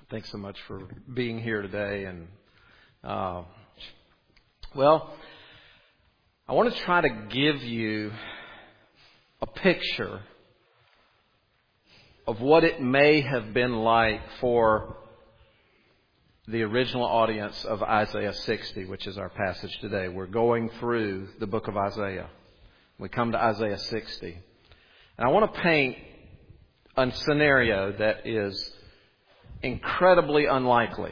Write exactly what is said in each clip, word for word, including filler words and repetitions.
Thanks so much for being here today. And uh, well, I want to try to give you a picture of what it may have been like for the original audience of Isaiah sixty, which is our passage today. We're going through the book of Isaiah. We come to Isaiah sixty. And I want to paint a scenario that is incredibly unlikely.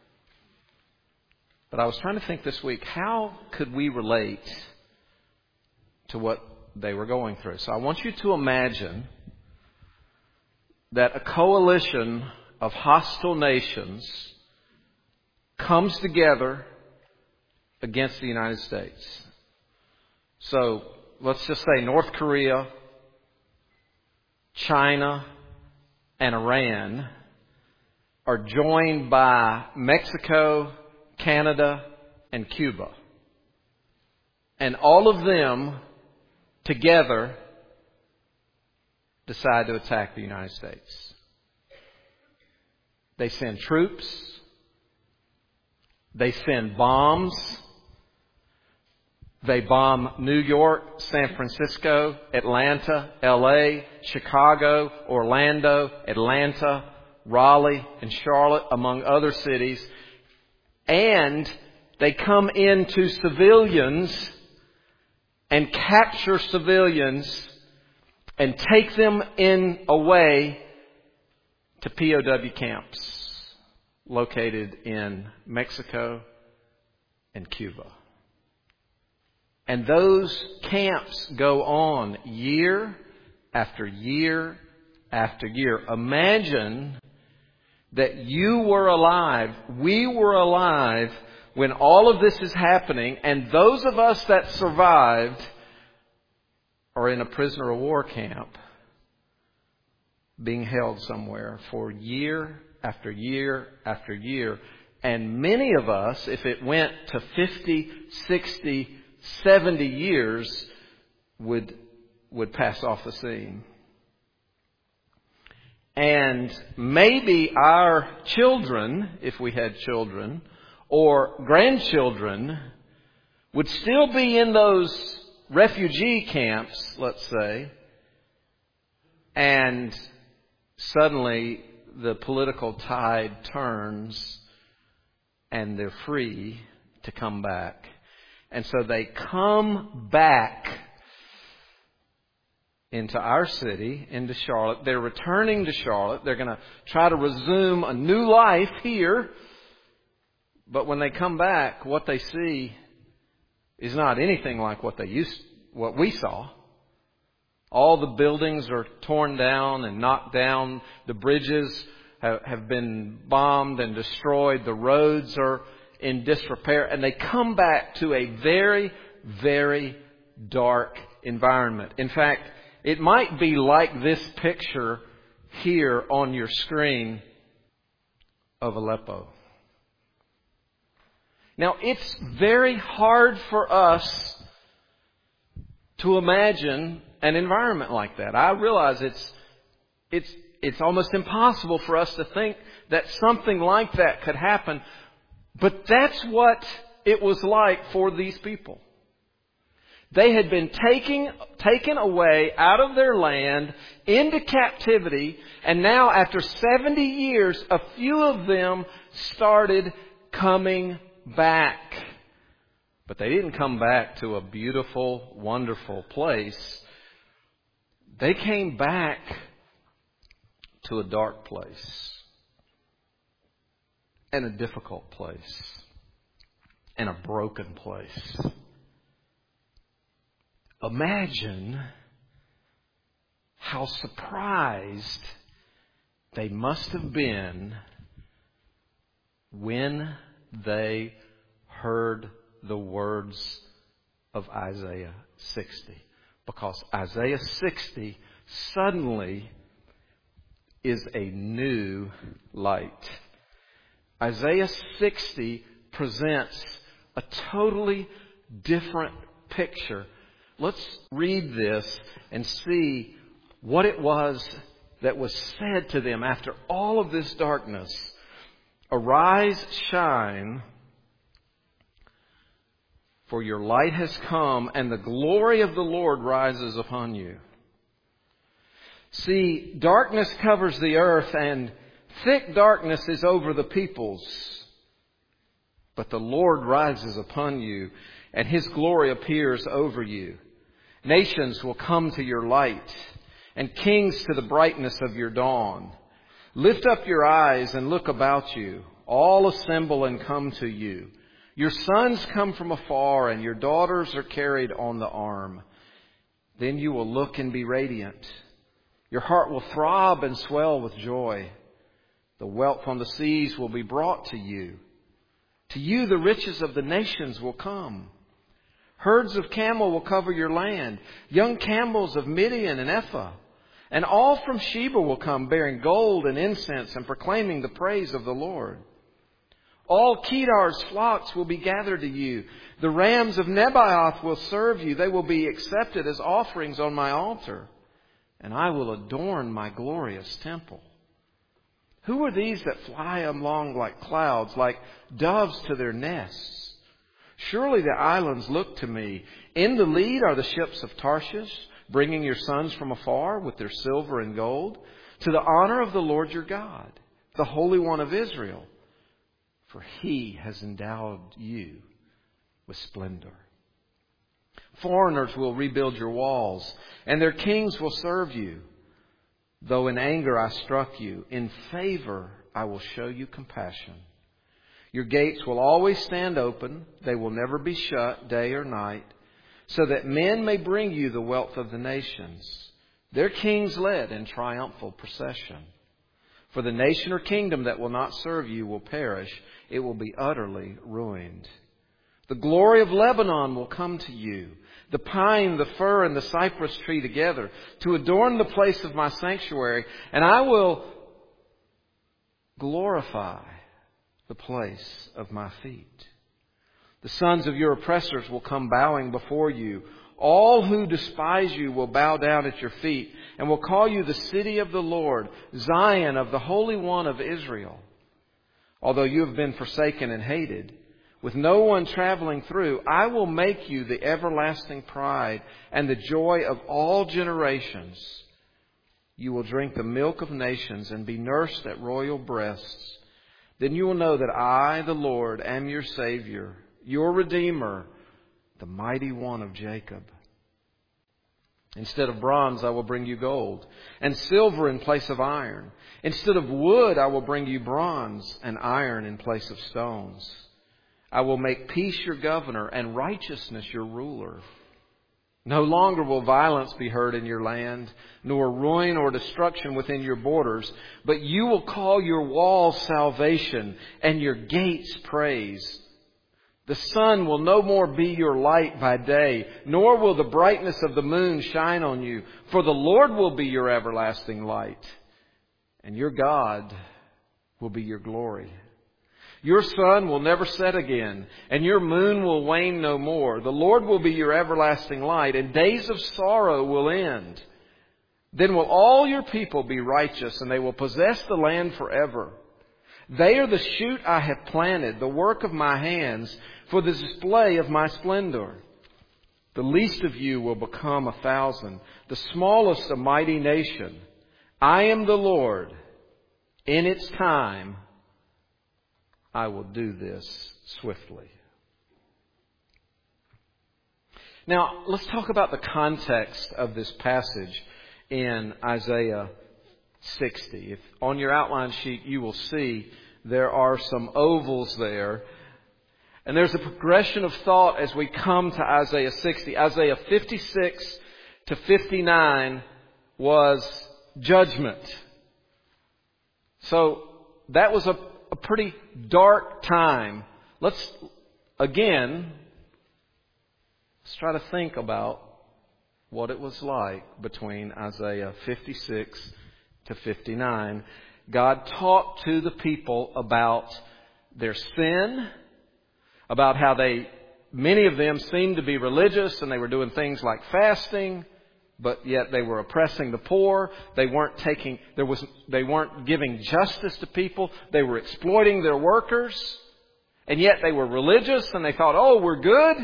But I was trying to think this week, how could we relate to what they were going through? So I want you to imagine that a coalition of hostile nations comes together against the United States. So let's just say North Korea, China, and Iran are joined by Mexico, Canada, and Cuba. And all of them together decide to attack the United States. They send troops. They send bombs. They bomb New York, San Francisco, Atlanta, L A, Chicago, Orlando, Atlanta, Raleigh, and Charlotte, among other cities. And they come into civilians and capture civilians and take them in away to P O W camps located in Mexico and Cuba. And those camps go on year after year after year. Imagine that you were alive, we were alive when all of this is happening, and those of us that survived are in a prisoner of war camp being held somewhere for year after year after year. And many of us, if it went to fifty, sixty, seventy years, would would pass off the scene. And maybe our children, if we had children, or grandchildren, would still be in those refugee camps, let's say, and suddenly the political tide turns and they're free to come back. And so they come back into our city, into Charlotte. They're returning to Charlotte. They're going to try to resume a new life here. But when they come back, what they see is not anything like what they used, what we saw. All the buildings are torn down and knocked down. The bridges have, have been bombed and destroyed. The roads are in disrepair. And they come back to a very, very dark environment. In fact, it might be like this picture here on your screen of Aleppo. Now, it's very hard for us to imagine an environment like that. I realize it's it's it's almost impossible for us to think that something like that could happen. But that's what it was like for these people. They had been taking, taken away out of their land into captivity. And now after seventy years, a few of them started coming back. But they didn't come back to a beautiful, wonderful place. They came back to a dark place. And a difficult place. And a broken place. Imagine how surprised they must have been when they heard the words of Isaiah sixty. Because Isaiah sixty suddenly is a new light. Isaiah sixty presents a totally different picture. Let's read this and see what it was that was said to them after all of this darkness. Arise, shine, for your light has come, and the glory of the Lord rises upon you. See, darkness covers the earth, and thick darkness is over the peoples. But the Lord rises upon you, and His glory appears over you. Nations will come to your light, and kings to the brightness of your dawn. Lift up your eyes and look about you. All assemble and come to you. Your sons come from afar, and your daughters are carried on the arm. Then you will look and be radiant. Your heart will throb and swell with joy. The wealth on the seas will be brought to you. To you the riches of the nations will come. Herds of camel will cover your land, young camels of Midian and Ephah. And all from Sheba will come, bearing gold and incense and proclaiming the praise of the Lord. All Kedar's flocks will be gathered to you. The rams of Nebaioth will serve you. They will be accepted as offerings on my altar. And I will adorn my glorious temple. Who are these that fly along like clouds, like doves to their nests? Surely the islands look to me. In the lead are the ships of Tarshish, bringing your sons from afar with their silver and gold, to the honor of the Lord your God, the Holy One of Israel. For He has endowed you with splendor. Foreigners will rebuild your walls, and their kings will serve you. Though in anger I struck you, in favor I will show you compassion. Your gates will always stand open. They will never be shut day or night, so that men may bring you the wealth of the nations, their kings led in triumphal procession. For the nation or kingdom that will not serve you will perish. It will be utterly ruined. The glory of Lebanon will come to you, the pine, the fir, and the cypress tree together, to adorn the place of my sanctuary, and I will glorify the place of my feet. The sons of your oppressors will come bowing before you. All who despise you will bow down at your feet and will call you the city of the Lord, Zion of the Holy One of Israel. Although you have been forsaken and hated, with no one traveling through, I will make you the everlasting pride and the joy of all generations. You will drink the milk of nations and be nursed at royal breasts. Then you will know that I, the Lord, am your Savior, your Redeemer, the mighty one of Jacob. Instead of bronze, I will bring you gold, and silver in place of iron. Instead of wood, I will bring you bronze, and iron in place of stones. I will make peace your governor, and righteousness your ruler. No longer will violence be heard in your land, nor ruin or destruction within your borders, but you will call your walls salvation, and your gates praise. The sun will no more be your light by day, nor will the brightness of the moon shine on you. For the Lord will be your everlasting light, and your God will be your glory. Your sun will never set again, and your moon will wane no more. The Lord will be your everlasting light, and days of sorrow will end. Then will all your people be righteous, and they will possess the land forever. They are the shoot I have planted, the work of my hands, for the display of my splendor. The least of you will become a thousand, the smallest a mighty nation. I am the Lord. In its time, I will do this swiftly. Now, let's talk about the context of this passage in Isaiah sixty. If on your outline sheet you will see there are some ovals there. And there's a progression of thought as we come to Isaiah sixty. Isaiah fifty-six to fifty-nine was judgment. So that was a, a pretty dark time. Let's, again, let's try to think about what it was like between Isaiah fifty-six to fifty-nine. God talked to the people about their sin, about how they, many of them seemed to be religious and they were doing things like fasting, but yet they were oppressing the poor. They weren't taking, there was, they weren't giving justice to people. They were exploiting their workers. And yet they were religious and they thought, oh, we're good.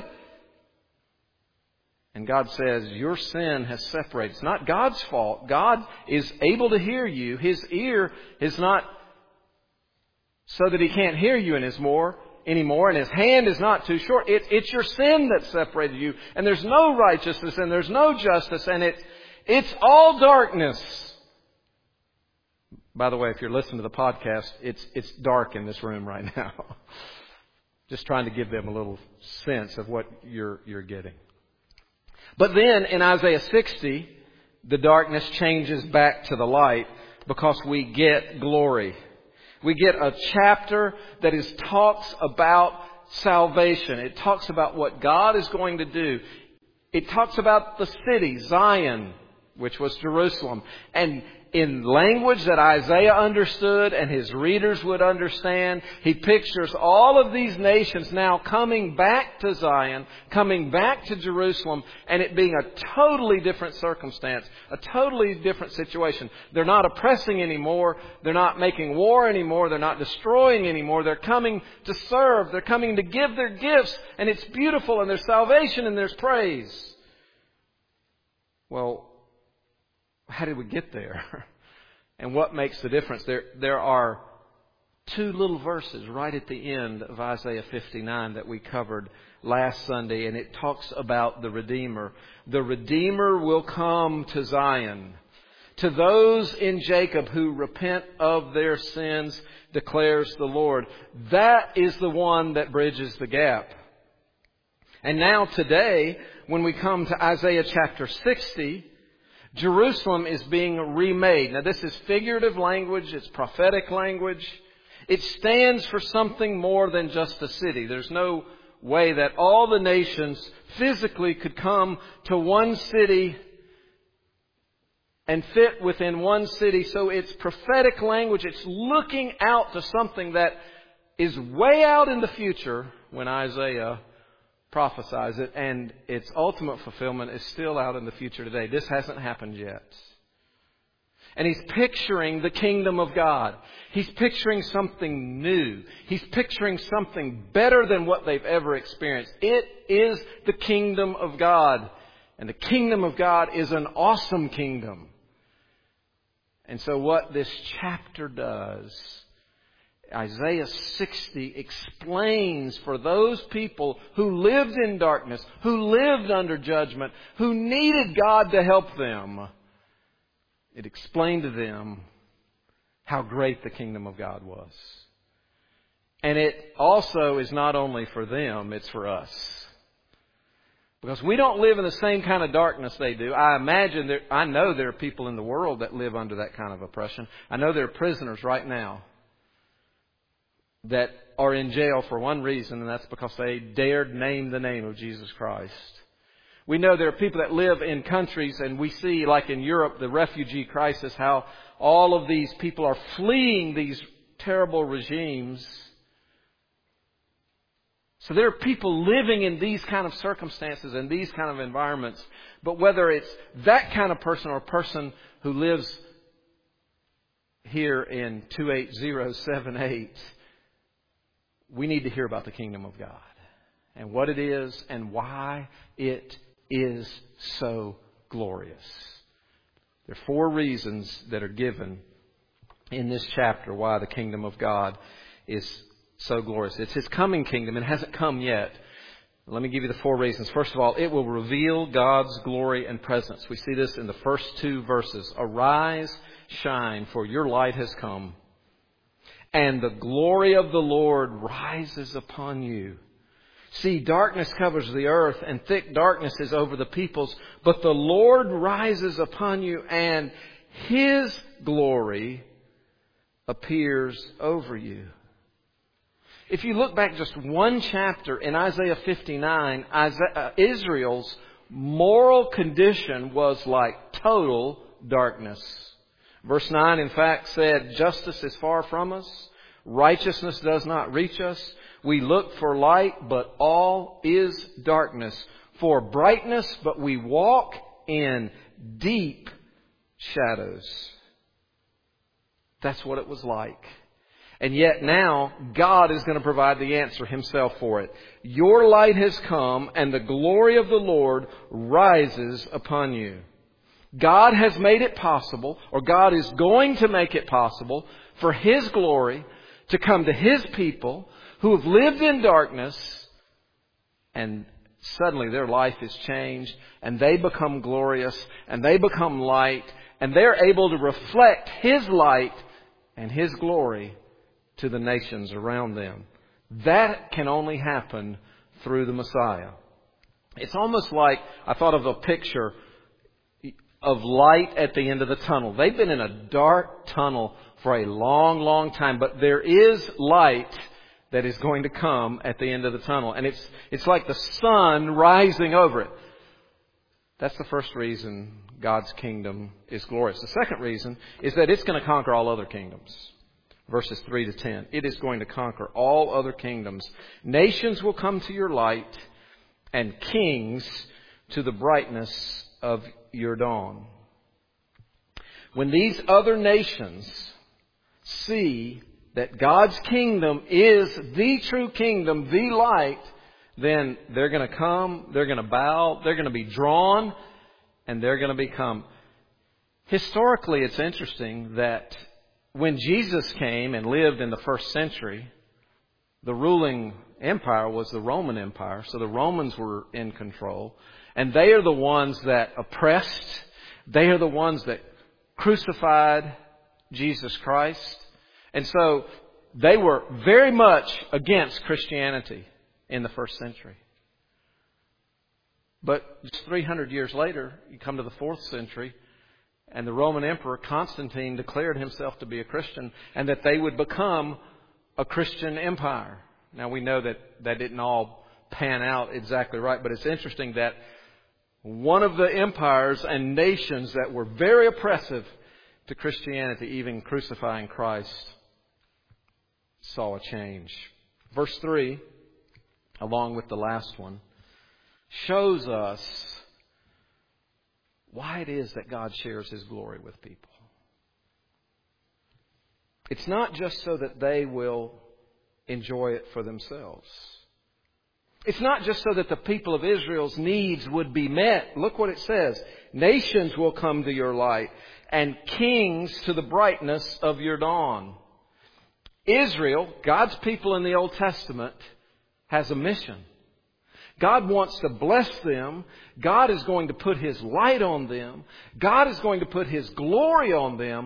And God says, your sin has separated. It's not God's fault. God is able to hear you. His ear is not so that He can't hear you in His more anymore. And His hand is not too short. It, it's your sin that separated you. And there's no righteousness and there's no justice. And it, it's all darkness. By the way, if you're listening to the podcast, it's, it's dark in this room right now. Just trying to give them a little sense of what you're, you're getting. But then in Isaiah sixty, the darkness changes back to the light because we get glory. We get a chapter that is talks about salvation. It talks about what God is going to do. It talks about the city, Zion, which was Jerusalem. And in language that Isaiah understood and his readers would understand, he pictures all of these nations now coming back to Zion, coming back to Jerusalem, and it being a totally different circumstance, a totally different situation. They're not oppressing anymore. They're not making war anymore. They're not destroying anymore. They're coming to serve. They're coming to give their gifts, and it's beautiful, and there's salvation, and there's praise. Well, how did we get there? And what makes the difference? There, there are two little verses right at the end of Isaiah fifty-nine that we covered last Sunday, and it talks about the Redeemer. The Redeemer will come to Zion. To those in Jacob who repent of their sins, declares the Lord. That is the one that bridges the gap. And now today, when we come to Isaiah chapter sixty, Jerusalem is being remade. Now this is figurative language. It's prophetic language. It stands for something more than just a city. There's no way that all the nations physically could come to one city and fit within one city. So it's prophetic language. It's looking out to something that is way out in the future when Isaiah prophesies it, and its ultimate fulfillment is still out in the future today. This hasn't happened yet. And he's picturing the kingdom of God. He's picturing something new. He's picturing something better than what they've ever experienced. It is the kingdom of God. And the kingdom of God is an awesome kingdom. And so what this chapter does, Isaiah sixty explains for those people who lived in darkness, who lived under judgment, who needed God to help them. It explained to them how great the kingdom of God was. And it also is not only for them, it's for us. Because we don't live in the same kind of darkness they do. I imagine there, I know there are people in the world that live under that kind of oppression. I know there are prisoners right now that are in jail for one reason, and that's because they dared name the name of Jesus Christ. We know there are people that live in countries, and we see, like in Europe, the refugee crisis, how all of these people are fleeing these terrible regimes. So there are people living in these kind of circumstances and these kind of environments. But whether it's that kind of person or a person who lives here in two eight zero seven eight, we need to hear about the kingdom of God and what it is and why it is so glorious. There are four reasons that are given in this chapter why the kingdom of God is so glorious. It's His coming kingdom. It hasn't come yet. Let me give you the four reasons. First of all, it will reveal God's glory and presence. We see this in the first two verses. Arise, shine, for your light has come, and the glory of the Lord rises upon you. See, darkness covers the earth, and thick darkness is over the peoples. But the Lord rises upon you, and His glory appears over you. If you look back just one chapter in Isaiah fifty-nine, Isaiah, Israel's moral condition was like total darkness. Verse nine, in fact, said, justice is far from us. Righteousness does not reach us. We look for light, but all is darkness. For brightness, but we walk in deep shadows. That's what it was like. And yet now, God is going to provide the answer Himself for it. Your light has come, and the glory of the Lord rises upon you. God has made it possible, or God is going to make it possible, for His glory to come to His people who have lived in darkness, and suddenly their life is changed, and they become glorious, and they become light, and they're able to reflect His light and His glory to the nations around them. That can only happen through the Messiah. It's almost like, I thought of a picture of light at the end of the tunnel. They've been in a dark tunnel for a long, long time, but there is light that is going to come at the end of the tunnel. And it's, it's like the sun rising over it. That's the first reason God's kingdom is glorious. The second reason is that it's going to conquer all other kingdoms. Verses three to ten. It is going to conquer all other kingdoms. Nations will come to your light, and kings to the brightness of your dawn. When these other nations see that God's kingdom is the true kingdom, the light, then they're going to come, they're going to bow, they're going to be drawn, and they're going to become. Historically, it's interesting that when Jesus came and lived in the first century, the ruling empire was the Roman Empire. So the Romans were in control. And they are the ones that oppressed. They are the ones that crucified Jesus Christ. And so they were very much against Christianity in the first century. But just three hundred years later, you come to the fourth century, and the Roman Emperor Constantine declared himself to be a Christian, and that they would become a Christian empire. Now we know that that didn't all pan out exactly right, but it's interesting that one of the empires and nations that were very oppressive to Christianity, even crucifying Christ, saw a change. Verse three, along with the last one, shows us why it is that God shares His glory with people. It's not just so that they will enjoy it for themselves. It's not just so that the people of Israel's needs would be met. Look what it says. Nations will come to your light, and kings to the brightness of your dawn. Israel, God's people in the Old Testament, has a mission. God wants to bless them. God is going to put His light on them. God is going to put His glory on them,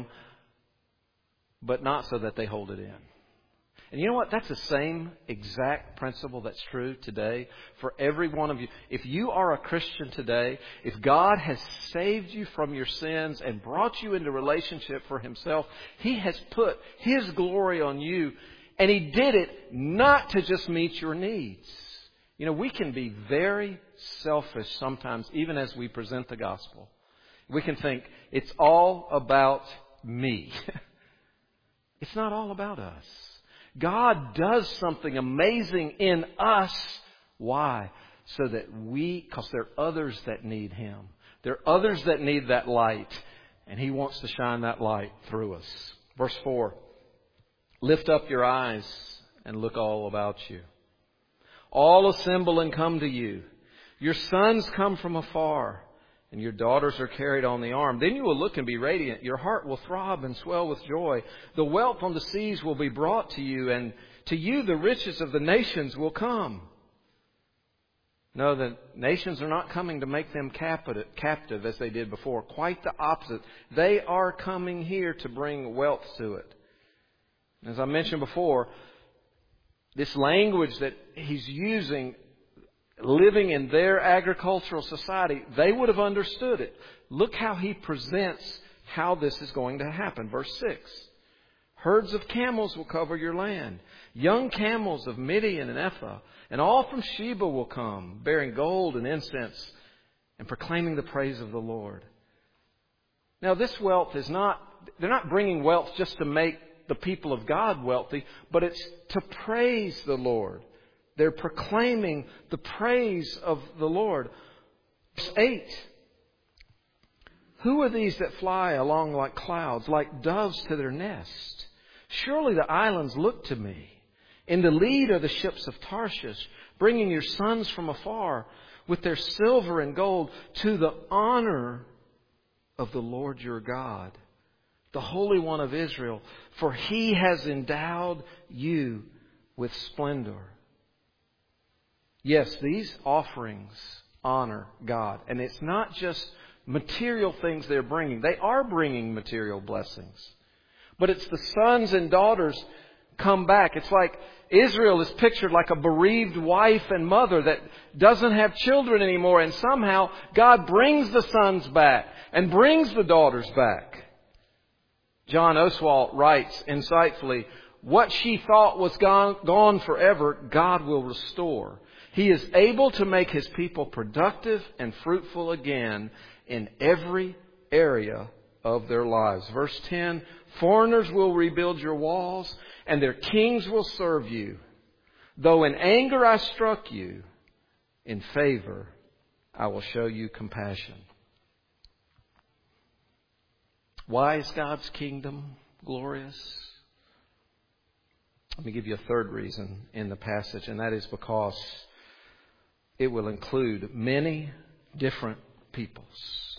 but not so that they hold it in. And you know what? That's the same exact principle that's true today for every one of you. If you are a Christian today, if God has saved you from your sins and brought you into relationship for Himself, He has put His glory on you, and He did it not to just meet your needs. You know, we can be very selfish sometimes, even as we present the gospel. We can think it's all about me. It's not all about us. God does something amazing in us. Why? So that we, because there are others that need Him. There are others that need that light. And He wants to shine that light through us. Verse four. Lift up your eyes and look all about you. All assemble and come to you. Your sons come from afar, and your daughters are carried on the arm. Then you will look and be radiant. Your heart will throb and swell with joy. The wealth on the seas will be brought to you, and to you the riches of the nations will come. No, the nations are not coming to make them captive as they did before. Quite the opposite. They are coming here to bring wealth to it. As I mentioned before, this language that He's using, living in their agricultural society, they would have understood it. Look how He presents how this is going to happen. Verse six. Herds of camels will cover your land. Young camels of Midian and Ephah. And all from Sheba will come, bearing gold and incense and proclaiming the praise of the Lord. Now this wealth is not, they're not bringing wealth just to make the people of God wealthy, but it's to praise the Lord. They're proclaiming the praise of the Lord. Verse eight. Who are these that fly along like clouds, like doves to their nest? Surely the islands look to me. In the lead are the ships of Tarshish, bringing your sons from afar with their silver and gold to the honor of the Lord your God, the Holy One of Israel, for He has endowed you with splendor. Yes, these offerings honor God. And it's not just material things they're bringing. They are bringing material blessings. But it's the sons and daughters come back. It's like Israel is pictured like a bereaved wife and mother that doesn't have children anymore. And somehow God brings the sons back and brings the daughters back. John Oswalt writes insightfully, what she thought was gone, gone forever, God will restore. He is able to make His people productive and fruitful again in every area of their lives. Verse ten, foreigners will rebuild your walls, and their kings will serve you. Though in anger I struck you, in favor I will show you compassion. Why is God's kingdom glorious? Let me give you a third reason in the passage, and that is because it will include many different peoples.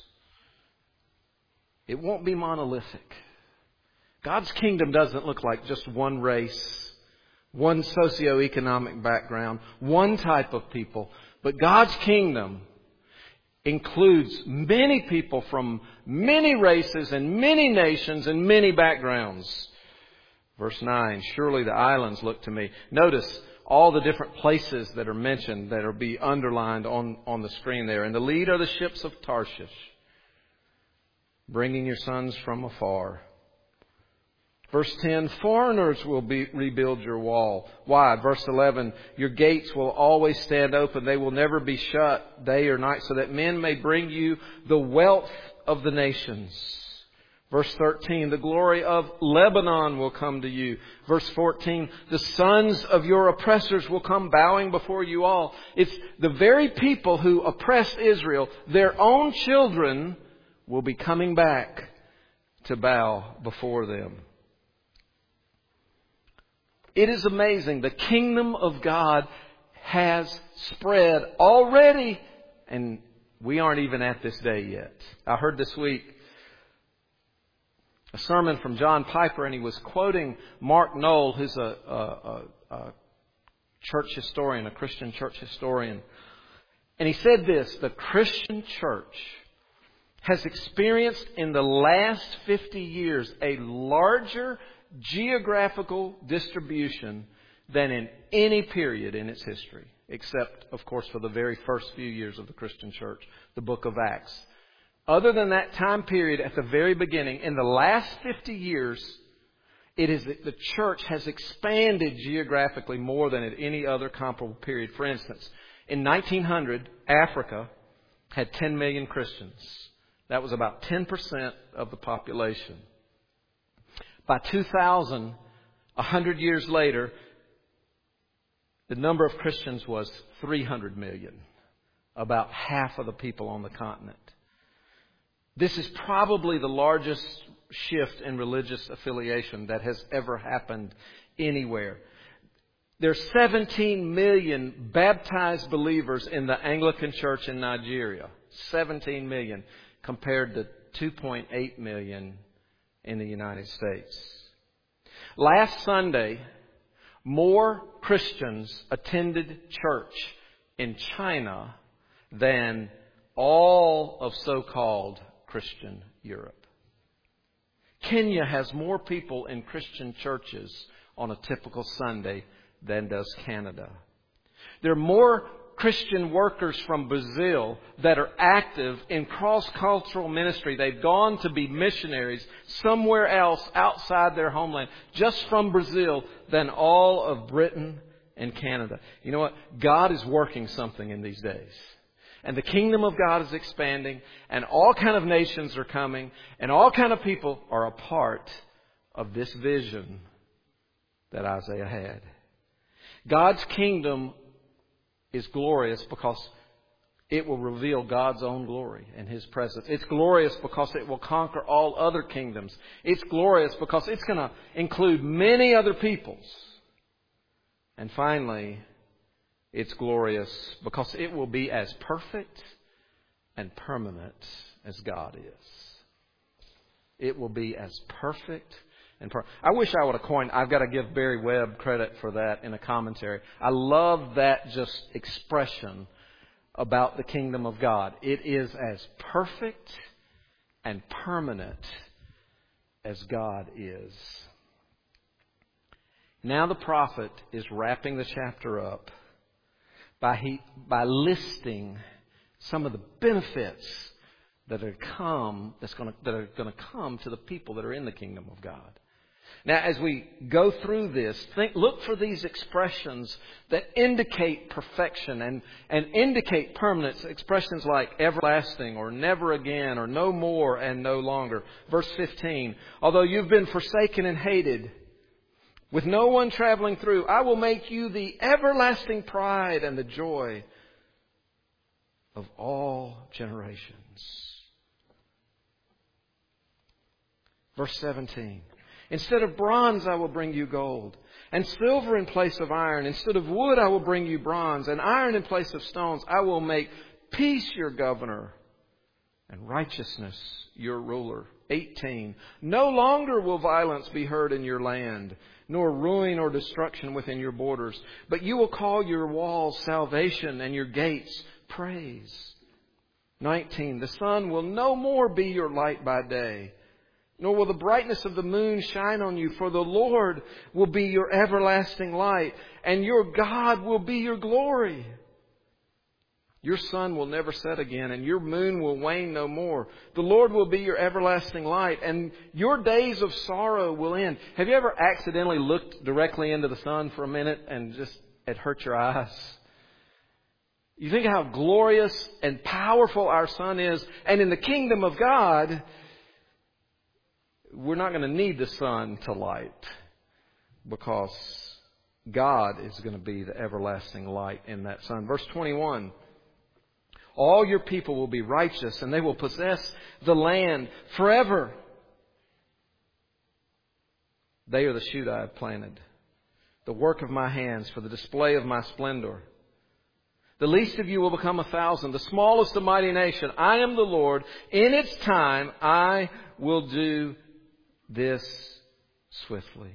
It won't be monolithic. God's kingdom doesn't look like just one race, one socioeconomic background, one type of people. But God's kingdom includes many people from many races and many nations and many backgrounds. Verse nine, surely the islands look to me. Notice all the different places that are mentioned that will be underlined on, on the screen there. In the lead are the ships of Tarshish, bringing your sons from afar. Verse ten, foreigners will be, rebuild your wall. Why? Verse eleven, your gates will always stand open. They will never be shut day or night, so that men may bring you the wealth of the nations. Verse thirteen, the glory of Lebanon will come to you. Verse fourteen, the sons of your oppressors will come bowing before you all. It's the very people who oppressed Israel, their own children will be coming back to bow before them. It is amazing. The kingdom of God has spread already, and we aren't even at this day yet. I heard this week a sermon from John Piper, and he was quoting Mark Knoll, who's a, a, a, a church historian, a Christian church historian. And he said this, the Christian church has experienced in the last fifty years a larger geographical distribution than in any period in its history, except, of course, for the very first few years of the Christian church, the book of Acts. Other than that time period at the very beginning, in the last fifty years, it is the church has expanded geographically more than at any other comparable period. For instance, in nineteen hundred, Africa had ten million Christians. That was about ten percent of the population. By two thousand, a hundred years later, the number of Christians was three hundred million, about half of the people on the continent. This is probably the largest shift in religious affiliation that has ever happened anywhere. There are seventeen million baptized believers in the Anglican Church in Nigeria. seventeen million compared to two point eight million in the United States. Last Sunday, more Christians attended church in China than all of so-called Christian Europe. Kenya has more people in Christian churches on a typical Sunday than does Canada. There are more Christian workers from Brazil that are active in cross-cultural ministry. They've gone to be missionaries somewhere else outside their homeland, just from Brazil, than all of Britain and Canada. You know what? God is working something in these days. And the kingdom of God is expanding, and all kind of nations are coming, and all kind of people are a part of this vision that Isaiah had. God's kingdom is glorious because It will reveal God's own glory and His presence. It's glorious because it will conquer all other kingdoms. It's glorious because it's going to include many other peoples. And finally, it's glorious because it will be as perfect and permanent as God is. It will be as perfect and per- I wish I would have coined, I've got to give Barry Webb credit for that in a commentary. I love that just expression about the kingdom of God. It is as perfect and permanent as God is. Now the prophet is wrapping the chapter up by he, by listing some of the benefits that are come that's going to, that are going to come to the people that are in the kingdom of God. Now, as we go through this, think, look for these expressions that indicate perfection and, and indicate permanence. Expressions like everlasting or never again or no more and no longer. Verse fifteen, although you've been forsaken and hated, with no one traveling through, I will make you the everlasting pride and the joy of all generations. Verse seventeen. Instead of bronze, I will bring you gold, and silver in place of iron. Instead of wood, I will bring you bronze, and iron in place of stones. I will make peace your governor, and righteousness your ruler. eighteen. No longer will violence be heard in your land, nor ruin or destruction within your borders. But you will call your walls salvation, and your gates praise. nineteen. The sun will no more be your light by day, nor will the brightness of the moon shine on you, for the Lord will be your everlasting light, and your God will be your glory. Your sun will never set again, and your moon will wane no more. The Lord will be your everlasting light, and your days of sorrow will end. Have you ever accidentally looked directly into the sun for a minute and just it hurt your eyes? You think how glorious and powerful our sun is, and in the kingdom of God, we're not going to need the sun to light because God is going to be the everlasting light in that sun. Verse twenty-one. All your people will be righteous, and they will possess the land forever. They are the shoot I have planted, the work of my hands for the display of my splendor. The least of you will become a thousand, the smallest a mighty nation. I am the Lord. In its time I will do this swiftly.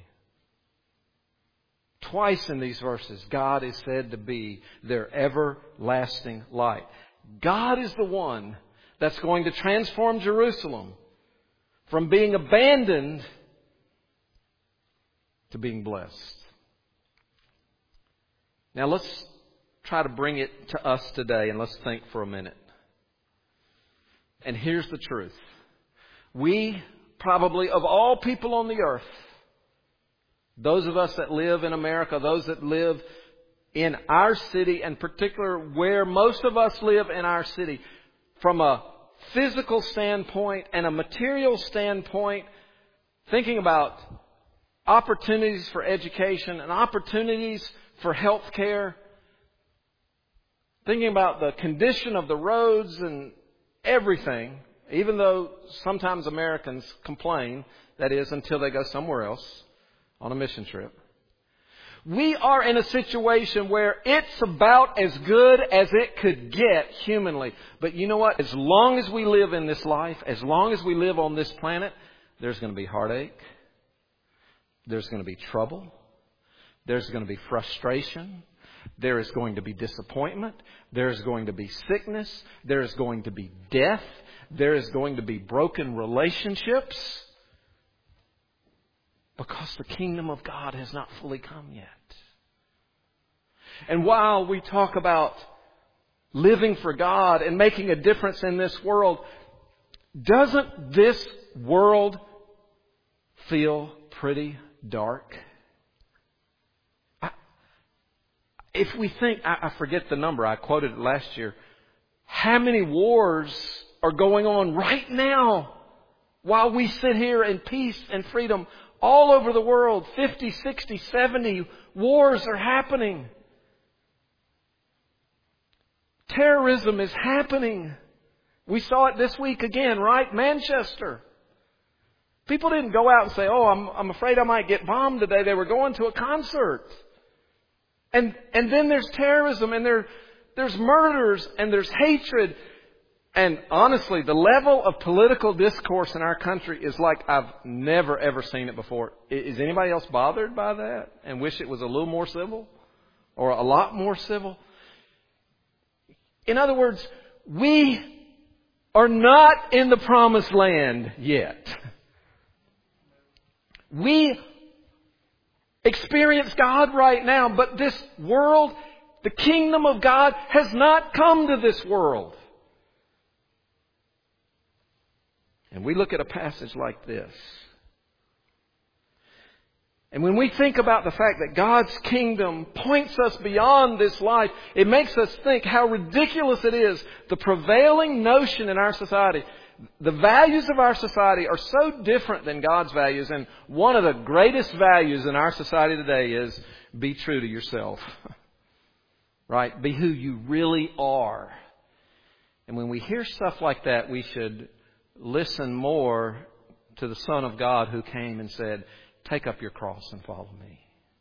Twice in these verses, God is said to be their everlasting light. God is the one that's going to transform Jerusalem from being abandoned to being blessed. Now let's try to bring it to us today, and let's think for a minute. And here's the truth. We probably, of all people on the earth, those of us that live in America, those that live in our city, and particular where most of us live in our city, from a physical standpoint and a material standpoint, thinking about opportunities for education and opportunities for health care, thinking about the condition of the roads and everything, even though sometimes Americans complain, that is, until they go somewhere else on a mission trip. We are in a situation where it's about as good as it could get humanly. But you know what? As long as we live in this life, as long as we live on this planet, there's going to be heartache. There's going to be trouble. There's going to be frustration. There is going to be disappointment. There is going to be sickness. There is going to be death. There is going to be broken relationships. Because the kingdom of God has not fully come yet. And while we talk about living for God and making a difference in this world, doesn't this world feel pretty dark? I, if we think, I, I forget the number, I quoted it last year, how many wars are going on right now while we sit here in peace and freedom? All over the world, fifty, sixty, seventy wars are happening. Terrorism is happening. We saw it this week again, right? Manchester. People didn't go out and say, oh, I'm, I'm afraid I might get bombed today. They were going to a concert. And, and then there's terrorism, and there, there's murders, and there's hatred. And honestly, the level of political discourse in our country is like I've never, ever seen it before. Is anybody else bothered by that and wish it was a little more civil or a lot more civil? In other words, we are not in the promised land yet. We experience God right now, but this world, the kingdom of God, has not come to this world. And we look at a passage like this. And when we think about the fact that God's kingdom points us beyond this life, it makes us think how ridiculous it is. The prevailing notion in our society, the values of our society are so different than God's values. And one of the greatest values in our society today is be true to yourself. Right? Be who you really are. And when we hear stuff like that, we should listen more to the Son of God who came and said, take up your cross and follow me.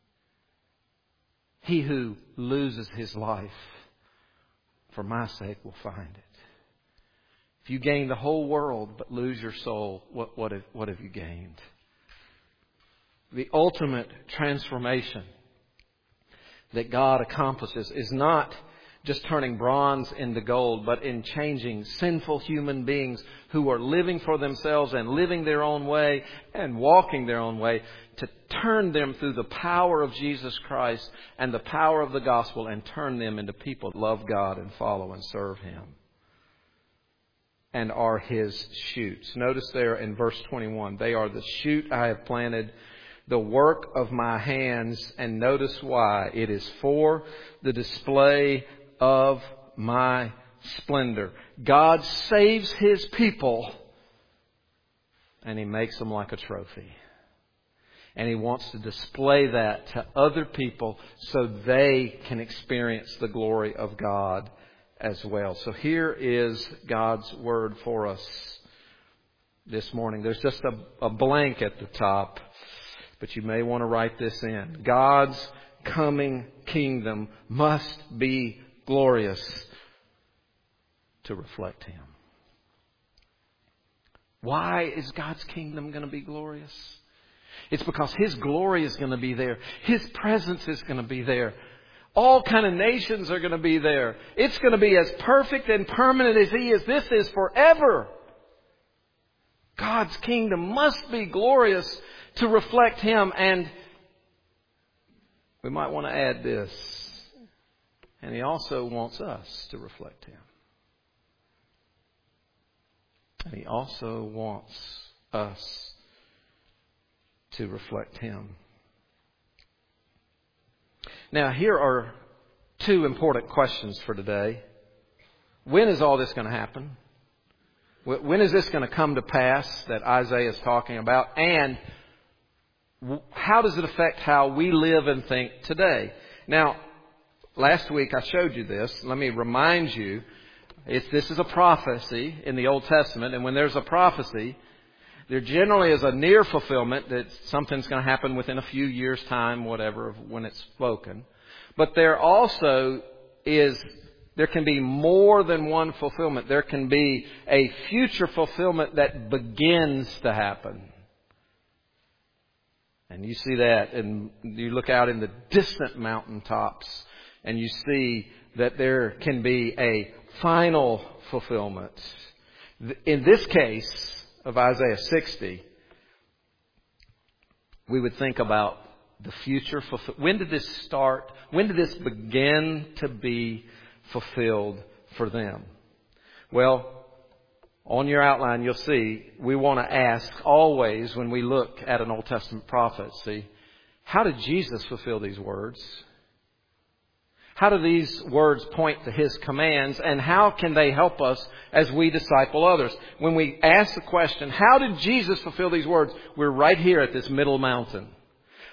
He who loses his life for my sake will find it. If you gain the whole world but lose your soul, what, what, have, what have you gained? The ultimate transformation that God accomplishes is not just turning bronze into gold, but in changing sinful human beings who are living for themselves and living their own way and walking their own way, to turn them through the power of Jesus Christ and the power of the gospel and turn them into people that love God and follow and serve Him and are His shoots. Notice there in verse twenty-one, they are the shoot I have planted, the work of my hands, and notice why. It is for the display of my splendor. God saves His people and He makes them like a trophy. And He wants to display that to other people so they can experience the glory of God as well. So here is God's Word for us this morning. There's just a, a blank at the top, but you may want to write this in. God's coming kingdom must be glorious to reflect Him. Why is God's kingdom going to be glorious? It's because His glory is going to be there. His presence is going to be there. All kind of nations are going to be there. It's going to be as perfect and permanent as He is. This is forever. God's kingdom must be glorious to reflect Him. And we might want to add this. And He also wants us to reflect Him. And He also wants us to reflect Him. Now, here are two important questions for today. When is all this going to happen? When is this going to come to pass that Isaiah is talking about? And how does it affect how we live and think today? Now, last week I showed you this. Let me remind you, it's, this is a prophecy in the Old Testament. And when there's a prophecy, there generally is a near fulfillment that something's going to happen within a few years' time, whatever, of when it's spoken. But there also is, there can be more than one fulfillment. There can be a future fulfillment that begins to happen. And you see that, and you look out in the distant mountaintops, and you see that there can be a final fulfillment. In this case of Isaiah sixty, we would think about the future fulfillment. When did this start? When did this begin to be fulfilled for them? Well, on your outline, you'll see we want to ask always when we look at an Old Testament prophecy, how did Jesus fulfill these words? How do these words point to His commands, and how can they help us as we disciple others? When we ask the question, how did Jesus fulfill these words? We're right here at this middle mountain.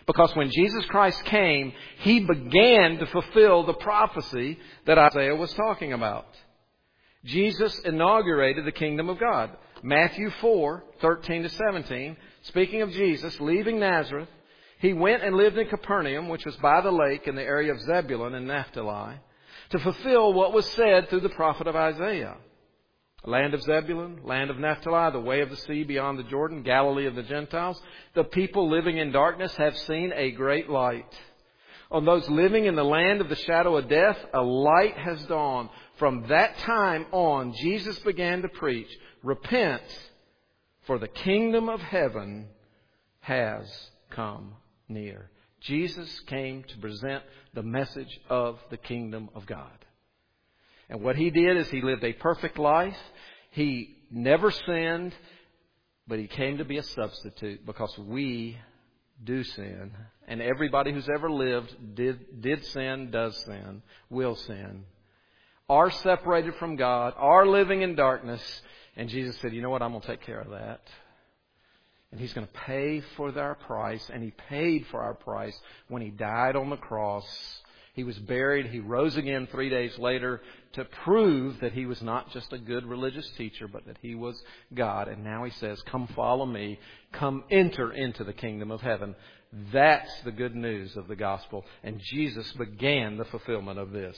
Because when Jesus Christ came, He began to fulfill the prophecy that Isaiah was talking about. Jesus inaugurated the kingdom of God. Matthew four, thirteen to seventeen, speaking of Jesus leaving Nazareth, He went and lived in Capernaum, which was by the lake in the area of Zebulun and Naphtali, to fulfill what was said through the prophet of Isaiah. Land of Zebulun, land of Naphtali, the way of the sea beyond the Jordan, Galilee of the Gentiles. The people living in darkness have seen a great light. On those living in the land of the shadow of death, a light has dawned. From that time on, Jesus began to preach, repent, for the kingdom of heaven has come near. Jesus came to present the message of the kingdom of God. And what He did is He lived a perfect life. He never sinned, but He came to be a substitute because we do sin. And everybody who's ever lived did, did sin, does sin, will sin, are separated from God, are living in darkness. And Jesus said, you know what, I'm going to take care of that. And He's going to pay for our price. And He paid for our price when He died on the cross. He was buried. He rose again three days later to prove that He was not just a good religious teacher, but that He was God. And now He says, come follow me. Come enter into the kingdom of heaven. That's the good news of the gospel. And Jesus began the fulfillment of this.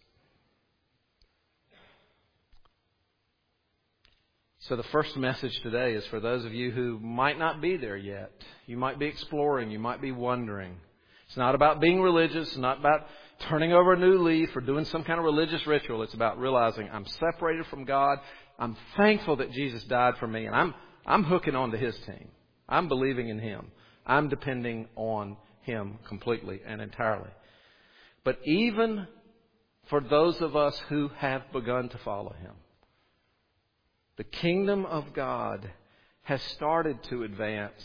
So the first message today is for those of you who might not be there yet. You might be exploring. You might be wondering. It's not about being religious. It's not about turning over a new leaf or doing some kind of religious ritual. It's about realizing I'm separated from God. I'm thankful that Jesus died for me. And I'm, I'm hooking on to His team. I'm believing in Him. I'm depending on Him completely and entirely. But even for those of us who have begun to follow Him, the kingdom of God has started to advance.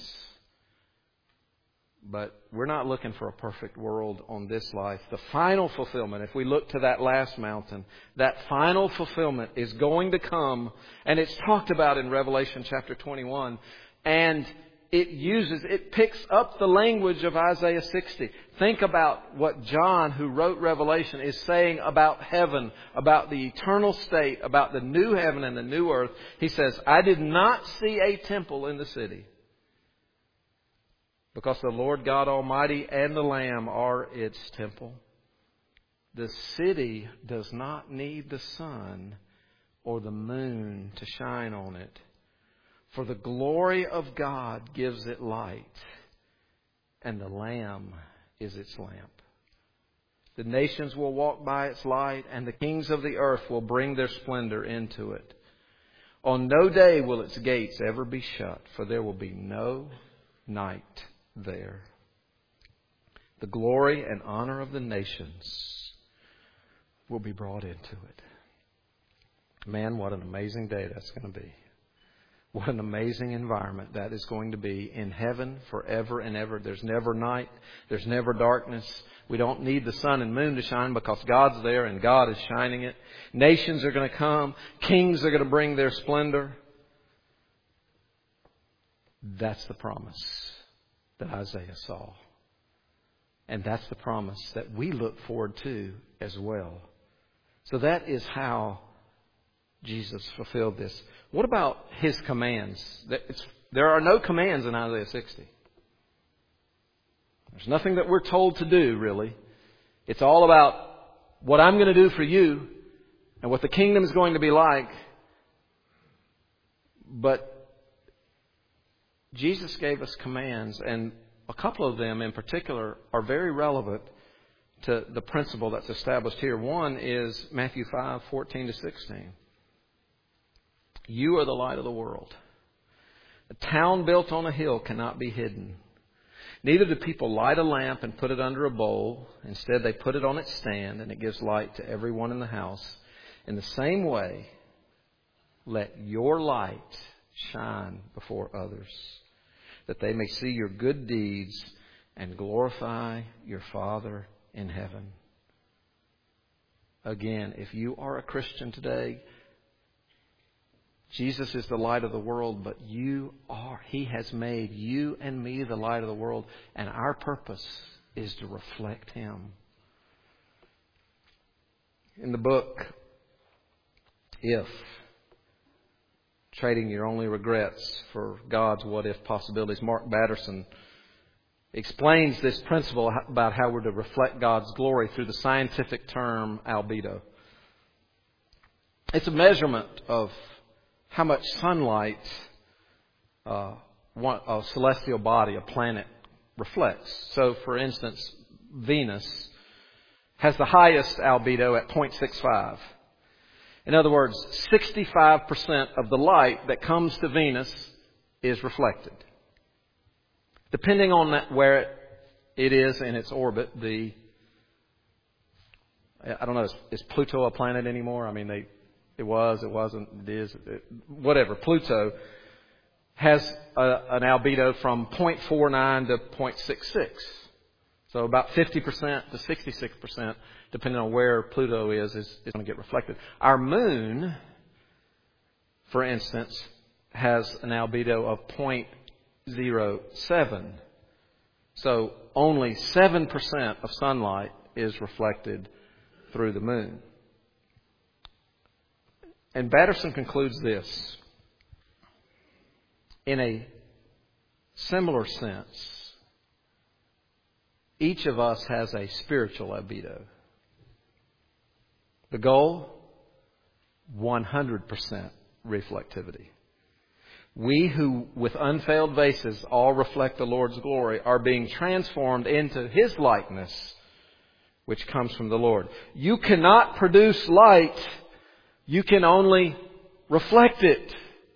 But we're not looking for a perfect world on this life. The final fulfillment, if we look to that last mountain, that final fulfillment is going to come. And it's talked about in Revelation chapter twenty-one. And it uses, it picks up the language of Isaiah sixty. Think about what John, who wrote Revelation, is saying about heaven, about the eternal state, about the new heaven and the new earth. He says, I did not see a temple in the city, because the Lord God Almighty and the Lamb are its temple. The city does not need the sun or the moon to shine on it, for the glory of God gives it light, and the Lamb is its lamp. The nations will walk by its light, and the kings of the earth will bring their splendor into it. On no day will its gates ever be shut, for there will be no night there. The glory and honor of the nations will be brought into it. Man, what an amazing day that's going to be. What an amazing environment that is going to be in heaven forever and ever. There's never night. There's never darkness. We don't need the sun and moon to shine because God's there and God is shining it. Nations are going to come. Kings are going to bring their splendor. That's the promise that Isaiah saw. And that's the promise that we look forward to as well. So that is how Jesus fulfilled this. What about His commands? It's, there are no commands in Isaiah sixty. There's nothing that we're told to do, really. It's all about what I'm going to do for you and what the kingdom is going to be like. But Jesus gave us commands, and a couple of them in particular are very relevant to the principle that's established here. One is Matthew five, fourteen to sixteen. You are the light of the world. A town built on a hill cannot be hidden. Neither do people light a lamp and put it under a bowl. Instead, they put it on its stand, and it gives light to everyone in the house. In the same way, let your light shine before others, that they may see your good deeds and glorify your Father in heaven. Again, if you are a Christian today, Jesus is the light of the world, but you are. He has made you and me the light of the world, and our purpose is to reflect Him. In the book, If, Trading Your Only Regrets for God's What-If Possibilities, Mark Batterson explains this principle about how we're to reflect God's glory through the scientific term albedo. It's a measurement of how much sunlight uh, one, a celestial body, a planet, reflects. So, for instance, Venus has the highest albedo at zero point six five. In other words, sixty-five percent of the light that comes to Venus is reflected. Depending on that, where it, it is in its orbit, the I don't know, is, is Pluto a planet anymore? I mean, they it was, it wasn't, it is, it, whatever. Pluto has a, an albedo from zero point four nine to zero point six six. So about fifty percent to sixty-six percent, depending on where Pluto is, is, is going to get reflected. Our moon, for instance, has an albedo of zero point zero seven. So only seven percent of sunlight is reflected through the moon. And Batterson concludes this. In a similar sense, each of us has a spiritual albedo. The goal? one hundred percent reflectivity. We who, with unveiled faces, all reflect the Lord's glory, are being transformed into His likeness, which comes from the Lord. You cannot produce light. You can only reflect it.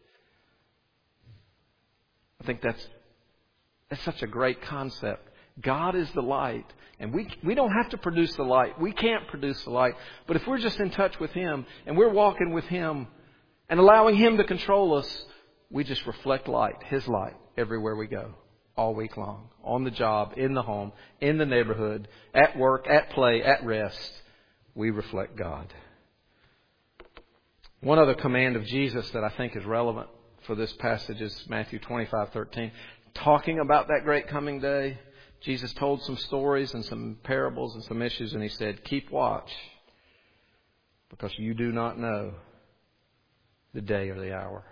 I think that's that's such a great concept. God is the light, and we we don't have to produce the light. We can't produce the light. But if we're just in touch with Him, and we're walking with Him, and allowing Him to control us, we just reflect light, His light, everywhere we go, all week long, on the job, in the home, in the neighborhood, at work, at play, at rest. We reflect God. One other command of Jesus that I think is relevant for this passage is Matthew twenty-five thirteen. Talking about that great coming day, Jesus told some stories and some parables and some issues, and He said, keep watch, because you do not know the day or the hour.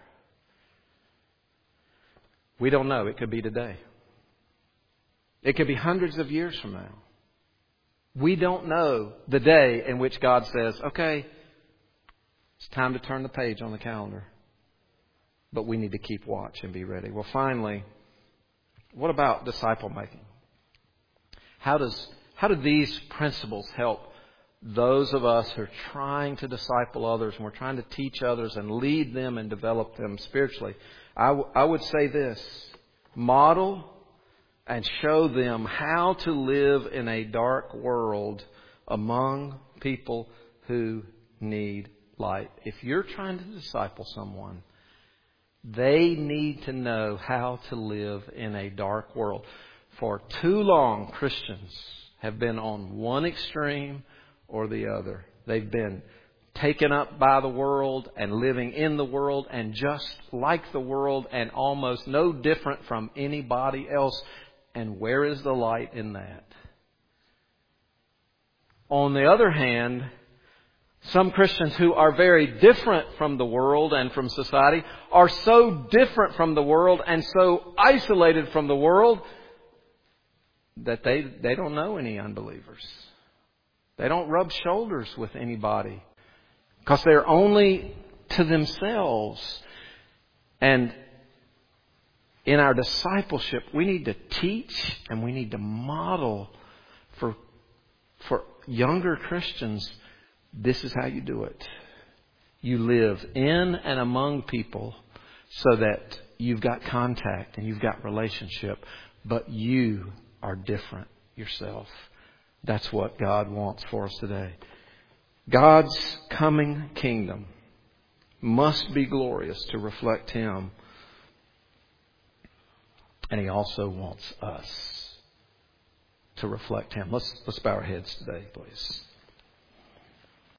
We don't know. It could be today. It could be hundreds of years from now. We don't know the day in which God says, okay, it's time to turn the page on the calendar. But we need to keep watch and be ready. Well, finally, what about disciple making? How does how do these principles help those of us who are trying to disciple others, and we're trying to teach others and lead them and develop them spiritually? I, w- I would say this: model and show them how to live in a dark world among people who need light. If you're trying to disciple someone, they need to know how to live in a dark world. For too long, Christians have been on one extreme or the other. They've been taken up by the world and living in the world and just like the world and almost no different from anybody else. And where is the light in that? On the other hand, some Christians who are very different from the world and from society are so different from the world and so isolated from the world that they, they don't know any unbelievers. They don't rub shoulders with anybody because they're only to themselves. And in our discipleship, we need to teach and we need to model for, for younger Christians. This is how you do it. You live in and among people so that you've got contact and you've got relationship, but you are different yourself. That's what God wants for us today. God's coming kingdom must be glorious to reflect Him. And He also wants us to reflect Him. Let's, let's bow our heads today, please.